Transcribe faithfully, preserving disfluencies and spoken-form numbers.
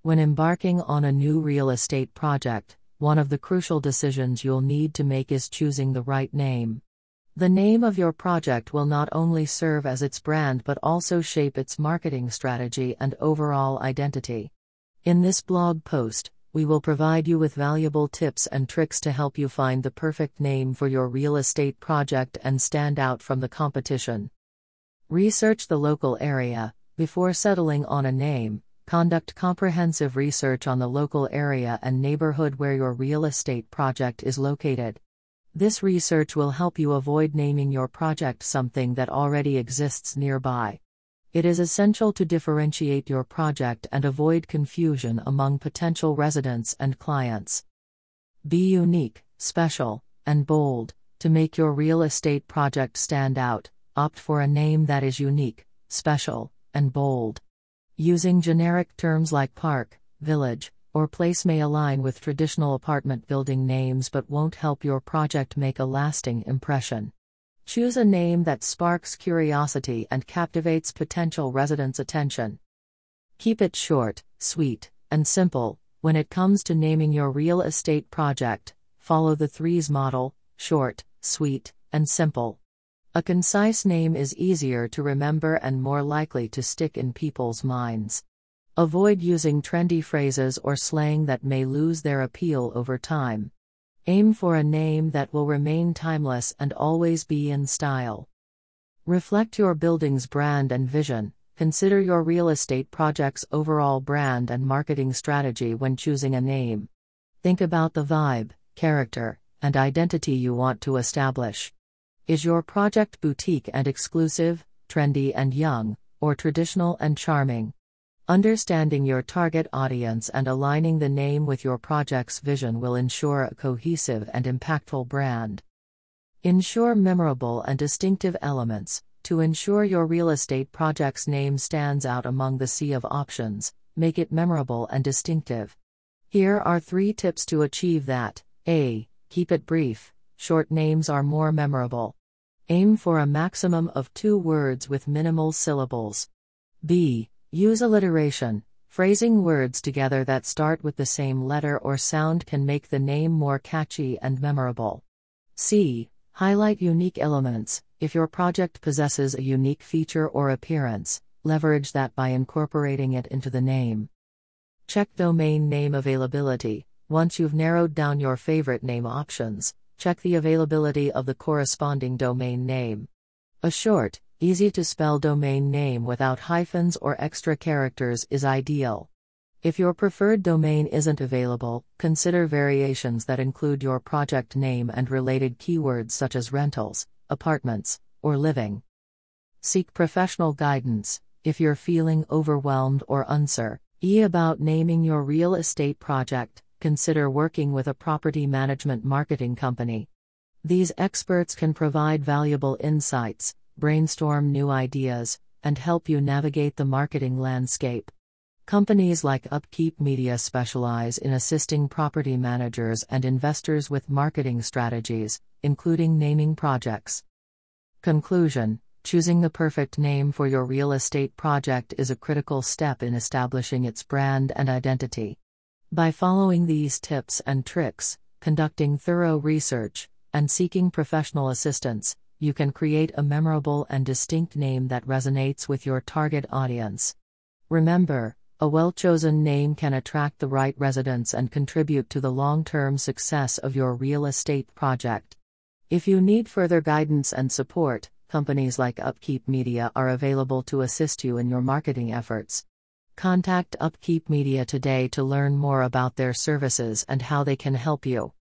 When embarking on a new real estate project, one of the crucial decisions you'll need to make is choosing the right name. The name of your project will not only serve as its brand but also shape its marketing strategy and overall identity. In this blog post, we will provide you with valuable tips and tricks to help you find the perfect name for your real estate project and stand out from the competition. Research the local area. Before settling on a name, conduct comprehensive research on the local area and neighborhood where your real estate project is located. This research will help you avoid naming your project something that already exists nearby. It is essential to differentiate your project and avoid confusion among potential residents and clients. Be unique, special, and bold. To make your real estate project stand out, opt for a name that is unique, special, and bold. Using generic terms like park, village, or place may align with traditional apartment building names but won't help your project make a lasting impression. Choose a name that sparks curiosity and captivates potential residents' attention. Keep it short, sweet, and simple. When it comes to naming your real estate project, follow the threes model: short, sweet, and simple. A concise name is easier to remember and more likely to stick in people's minds. Avoid using trendy phrases or slang that may lose their appeal over time. Aim for a name that will remain timeless and always be in style. Reflect your building's brand and vision. Consider your real estate project's overall brand and marketing strategy when choosing a name. Think about the vibe, character, and identity you want to establish. Is your project boutique and exclusive, trendy and young, or traditional and charming? Understanding your target audience and aligning the name with your project's vision will ensure a cohesive and impactful brand. Ensure memorable and distinctive elements. To ensure your real estate project's name stands out among the sea of options, make it memorable and distinctive. Here are three tips to achieve that. A. Keep it brief. Short names are more memorable. Aim for a maximum of two words with minimal syllables. B. Use alliteration. Phrasing words together that start with the same letter or sound can make the name more catchy and memorable. C. Highlight unique elements. If your project possesses a unique feature or appearance, leverage that by incorporating it into the name. Check domain name availability. Once you've narrowed down your favorite name options, check the availability of the corresponding domain name. A short, easy-to-spell domain name without hyphens or extra characters is ideal. If your preferred domain isn't available, consider variations that include your project name and related keywords such as rentals, apartments, or living. Seek professional guidance. If you're feeling overwhelmed or uncertain about naming your real estate project, consider working with a property management marketing company. These experts can provide valuable insights, brainstorm new ideas, and help you navigate the marketing landscape. Companies like Upkeep Media specialize in assisting property managers and investors with marketing strategies, including naming projects. Conclusion: choosing the perfect name for your real estate project is a critical step in establishing its brand and identity. By following these tips and tricks, conducting thorough research, and seeking professional assistance, you can create a memorable and distinct name that resonates with your target audience. Remember, a well-chosen name can attract the right residents and contribute to the long-term success of your real estate project. If you need further guidance and support, companies like Upkeep Media are available to assist you in your marketing efforts. Contact Upkeep Media today to learn more about their services and how they can help you.